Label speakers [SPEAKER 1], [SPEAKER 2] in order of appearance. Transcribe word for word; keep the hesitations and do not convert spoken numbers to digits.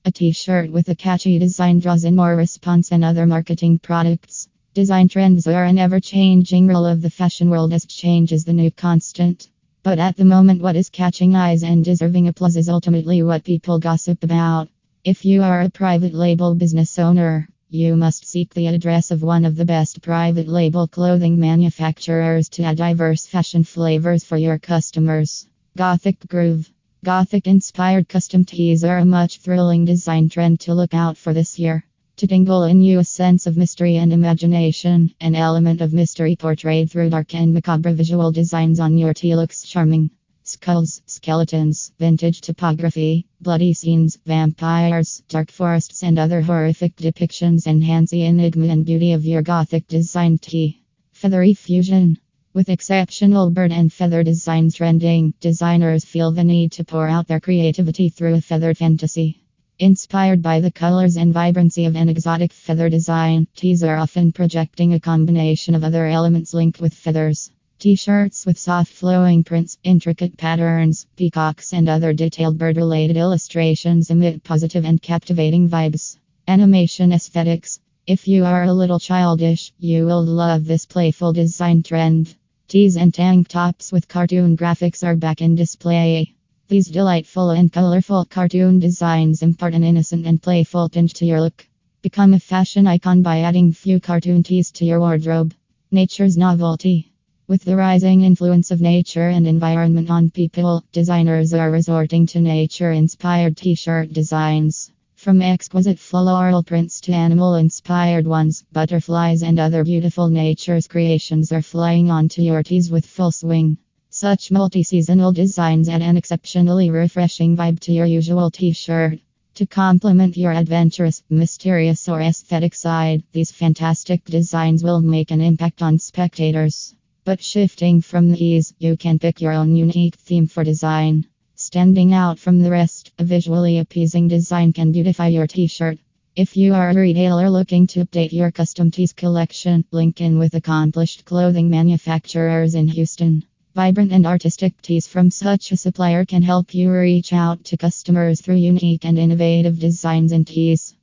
[SPEAKER 1] A t-shirt with a catchy design draws in more response than other marketing products. Design trends are an ever-changing role of the fashion world as change is the new constant. But at the moment, what is catching eyes and deserving applause is ultimately what people gossip about. If you are a private label business owner, you must seek the address of one of the best private label clothing manufacturers to add diverse fashion flavors for your customers. Gothic Groove. Gothic-inspired custom tees are a much thrilling design trend to look out for this year. To tingle in you a sense of mystery and imagination, an element of mystery portrayed through dark and macabre visual designs on your tee looks charming. Skulls, skeletons, vintage typography, bloody scenes, vampires, dark forests, and other horrific depictions enhance the enigma and beauty of your Gothic design tee. Feathery fusion. With exceptional bird and feather designs trending, designers feel the need to pour out their creativity through a feathered fantasy. Inspired by the colors and vibrancy of an exotic feather design, tees are often projecting a combination of other elements linked with feathers. T-shirts with soft flowing prints, intricate patterns, peacocks, and other detailed bird-related illustrations emit positive and captivating vibes. Animation aesthetics. If you are a little childish, you will love this playful design trend. Tees and tank tops with cartoon graphics are back in display. These delightful and colorful cartoon designs impart an innocent and playful tinge to your look. Become a fashion icon by adding few cartoon tees to your wardrobe. Nature's novelty. With the rising influence of nature and environment on people, designers are resorting to nature-inspired t-shirt designs. From exquisite floral prints to animal-inspired ones, butterflies and other beautiful nature's creations are flying onto your tees with full swing. Such multi-seasonal designs add an exceptionally refreshing vibe to your usual t-shirt. To complement your adventurous, mysterious, or aesthetic side, these fantastic designs will make an impact on spectators. But shifting from these, you can pick your own unique theme for design. Standing out from the rest, a visually appeasing design can beautify your t-shirt. If you are a retailer looking to update your custom tees collection, link in with accomplished clothing manufacturers in Houston. Vibrant and artistic tees from such a supplier can help you reach out to customers through unique and innovative designs and tees.